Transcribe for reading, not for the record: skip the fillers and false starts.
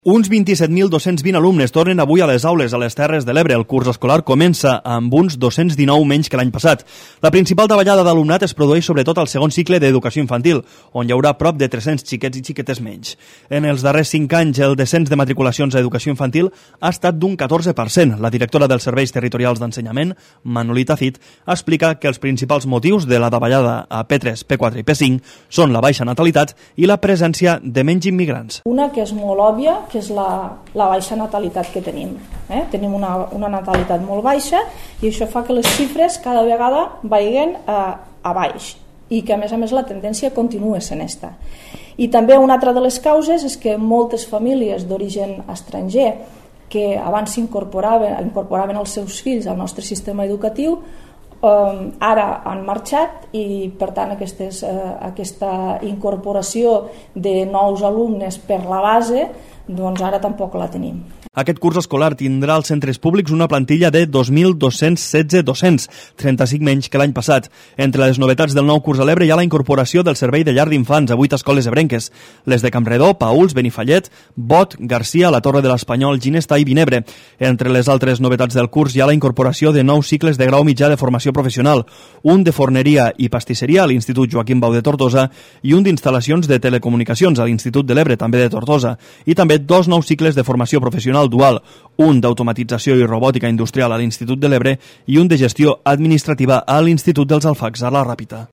Uns 27.220 alumnes tornen avui a les aules a les Terres de l'Ebre. El curs escolar comença amb uns 219 menys que l'any passat. La principal davallada d'alumnat es produeix sobretot al segon cicle d'educació infantil, on hi haurà prop de 300 xiquets i xiquetes menys. En els darrers 5 anys, el descens de matriculacions a educació infantil ha estat d'un 14%. La directora dels Serveis Territorials d'Ensenyament, Manolita Cid, explica que els principals motius de la davallada a P3, P4 i P5 són la baixa natalitat i la presència de menys immigrants. Una que és molt òbvia, que és la baixa natalitat que tenim. Tenim una natalitat molt baixa i això fa que les xifres cada vegada vagin a baix i que a més la tendència continua sent esta. I també una altra de les causes és que moltes famílies d'origen estranger que abans incorporaven els seus fills al nostre sistema educatiu ara han marxat i per tant aquesta incorporació de nous alumnes per la base doncs ara tampoc la tenim. Aquest curs escolar tindrà als centres públics una plantilla de 2.216 docents, 35 menys que l'any passat. Entre les novetats del nou curs a l'Ebre hi ha la incorporació del servei de llar d'infants a 8 escoles ebrenques, les de Campredó, Pauls, Benifallet, Bot, Garcia, la Torre de l'Espanyol, Ginesta i Vinebre. Entre les altres novetats del curs hi ha la incorporació de nous cicles de grau mitjà de formació professional, un de forneria i pastisseria a l'Institut Joaquim Bau de Tortosa i un d'instal·lacions de telecomunicacions a l'Institut de l'Ebre, també de Tortosa, i també 2 nous cicles de formació professional dual, un d'automatització i robòtica industrial a l'Institut de l'Ebre i un de gestió administrativa a l'Institut dels Alfacs a la Ràpita.